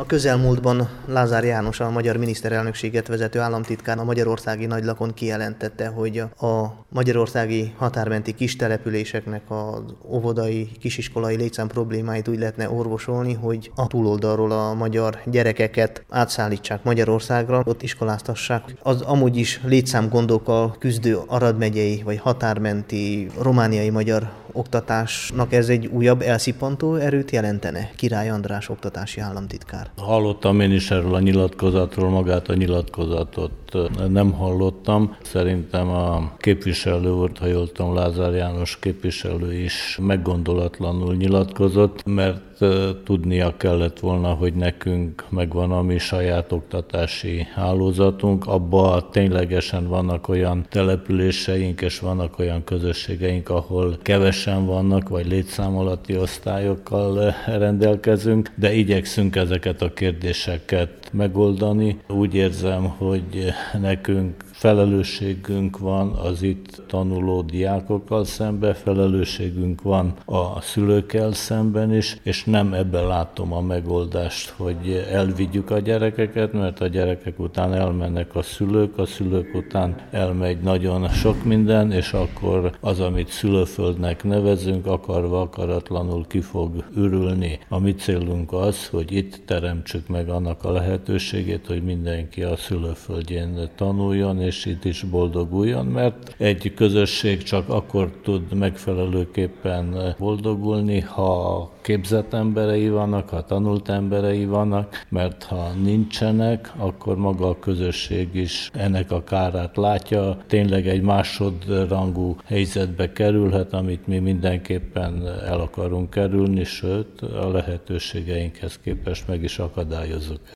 A közelmúltban Lázár János, a magyar miniszterelnökséget vezető államtitkár a magyarországi nagylakon kijelentette, hogy a magyarországi határmenti kis településeknek az óvodai, kisiskolai létszám problémáit úgy lehetne orvosolni, hogy a túloldalról a magyar gyerekeket átszállítsák Magyarországra, ott iskoláztassák. Az amúgy is létszámgondokkal küzdő Arad megyei vagy határmenti romániai magyar oktatásnak ez egy újabb elszippantó erőt jelentene? Király András oktatási államtitkár. Hallottam én is erről a nyilatkozatról, magát a nyilatkozatot nem hallottam. Szerintem a képviselő úr, ha jól tudom, Lázár János képviselő is meggondolatlanul nyilatkozott, mert tudnia kellett volna, hogy nekünk megvan a mi saját oktatási hálózatunk, abban ténylegesen vannak olyan településeink, és vannak olyan közösségeink, ahol kevesen vannak, vagy létszám alatti osztályokkal rendelkezünk, de igyekszünk ezeket a kérdéseket megoldani. Úgy érzem, hogy nekünk felelősségünk van az itt tanuló diákokkal szemben, felelősségünk van a szülőkkel szemben is, és nem ebben látom a megoldást, hogy elvigyük a gyerekeket, mert a gyerekek után elmennek a szülők után elmegy nagyon sok minden, és akkor az, amit szülőföldnek nevezünk, akarva akaratlanul ki fog ürülni. A mi célunk az, hogy itt teremtsük meg annak a lehetőségét, hogy mindenki a szülőföldjén tanuljon, és itt is boldoguljon, mert egy közösség csak akkor tud megfelelőképpen boldogulni, ha képzett emberei vannak, ha tanult emberei vannak, mert ha nincsenek, akkor maga a közösség is ennek a kárát látja. Tényleg egy másodrangú helyzetbe kerülhet, amit mi mindenképpen el akarunk kerülni, sőt a lehetőségeinkhez képest meg is akadályozzuk.